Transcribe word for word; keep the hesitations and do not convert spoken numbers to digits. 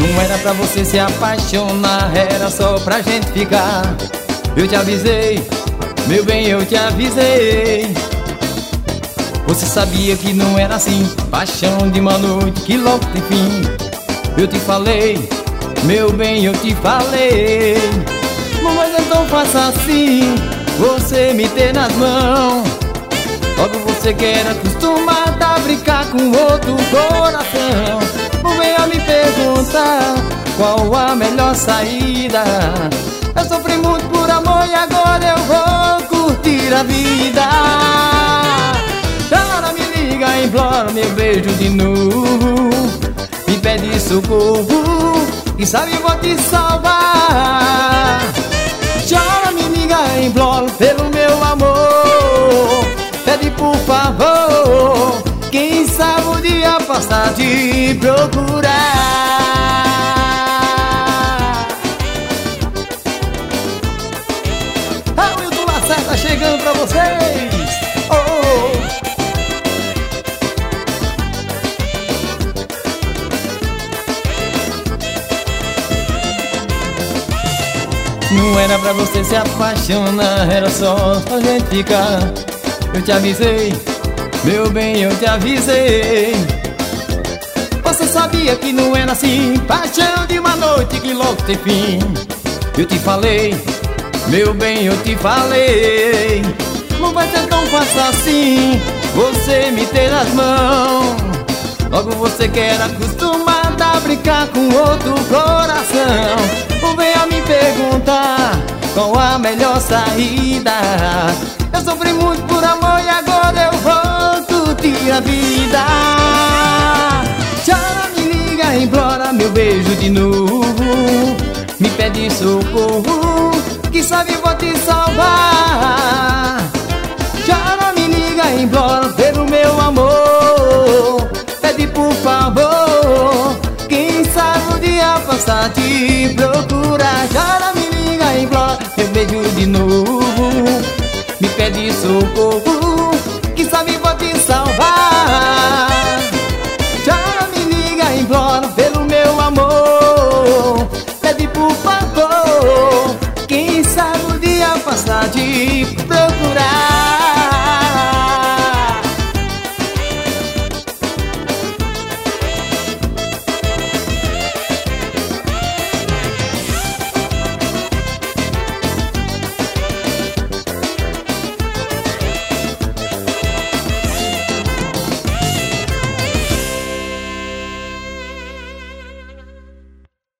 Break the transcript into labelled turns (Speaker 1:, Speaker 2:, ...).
Speaker 1: Não era pra você se apaixonar, era só pra gente ficar. Eu te avisei, meu bem, eu te avisei. Você sabia que não era assim, paixão de uma noite que logo tem fim. Eu te falei, meu bem, eu te falei. Mas então faça assim, você me ter nas mãos. Logo você quer acostumada a brincar com outro coração. Não venha me perguntar qual a melhor saída. Eu sofri muito por amor e agora eu vou curtir a vida. Chora, me liga, implora meu beijo de novo. Me pede socorro, e sabe eu vou te salvar. Chora, me liga, implora pelo meu amor. Pede por favor, quem sabe um dia possa te procurar. Tá chegando pra vocês. Oh, não era pra você se apaixonar, era só a gente ficar. Eu te avisei, meu bem, eu te avisei. Você sabia que não era assim, paixão de uma noite que logo tem fim. Eu te falei, meu bem, eu te falei. Não vai ser tão fácil assim, você me ter nas mãos. Logo você quer acostumada a brincar com outro coração. Não venha me perguntar qual a melhor saída. Eu sofri muito por amor e agora eu vou curtir a vida. Chora, me liga, implora meu beijo de novo. Me pede socorro, que sabe vou te salvar. Chora, me liga, implora pelo meu amor. Pede por favor, quem sabe um dia possa te procurar. Chora, me liga, implora meu beijo de novo. Me pede socorro,